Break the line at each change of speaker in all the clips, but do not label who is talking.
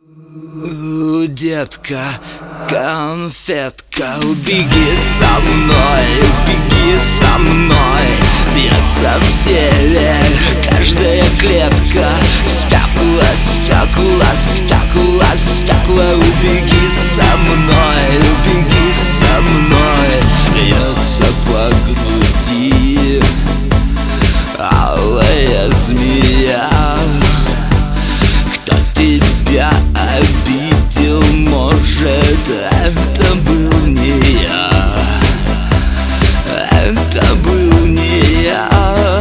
Детка, конфетка, убеги со мной, убеги со мной. Бьется в теле каждая клетка. Стекла, стекла, стекла, стекла. Убеги со мной, убеги со мной. Льется по груди алая змея. Кто тебя обидел, может, это был не я. Это был не я.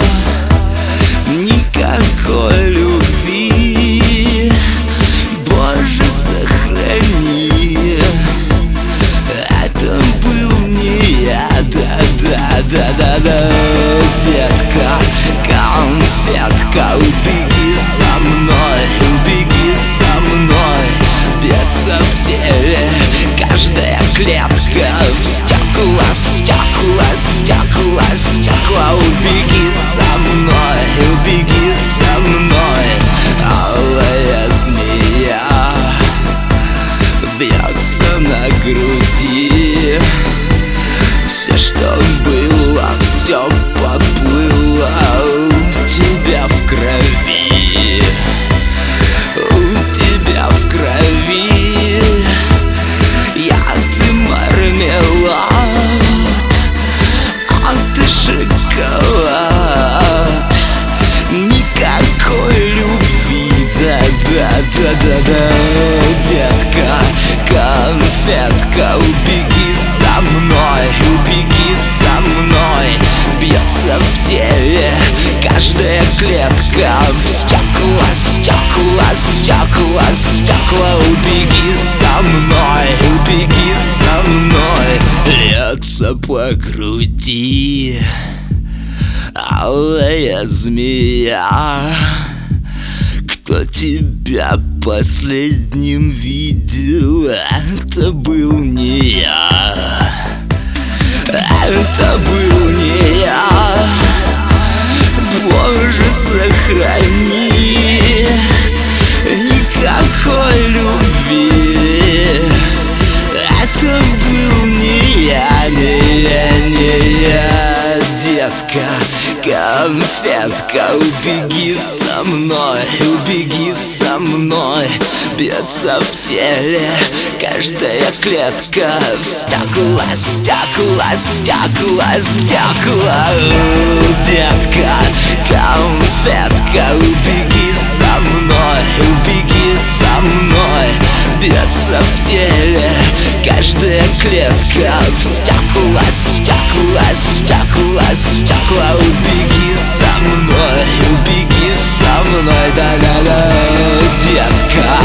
Никакой любви, Боже, сохрани. Это был не я, да-да-да-да-да. Детка, конфетка, убеги со мной, убеги со мной. Бьется в теле каждая клетка. В стекла, стекла, стекла, стекла. Убеги со мной, убеги со мной. Алая змея вьется на груди. Все, что было, все поплыло у тебя в крови. У тебя в крови. Я-ты мармелад, а ты шоколад. Никакой любви, да-да-да-да-да. Детка, конфетка, убеги со мной, убеги со мной. Бьется в теле каждая клетка. В стекла, стекла, стекла, стекла. Убеги со мной, убеги со мной. Льется по груди алая змея. Кто тебя последним видел, это был не я. Это был не я. Боже, сохрани. Никакой любви. Это был не я, не я, не я. Детка, конфетка, убеги со мной, убеги со мной. Бьется в теле каждая клетка. В стекла, стекла, стекла, стекла. Детка, конфетка, убеги со мной, убеги со мной. Бьется в теле каждая клетка. В стекла, стекла, стекла, стекла. Убеги со мной, убеги со мной, да-да-да. Детка,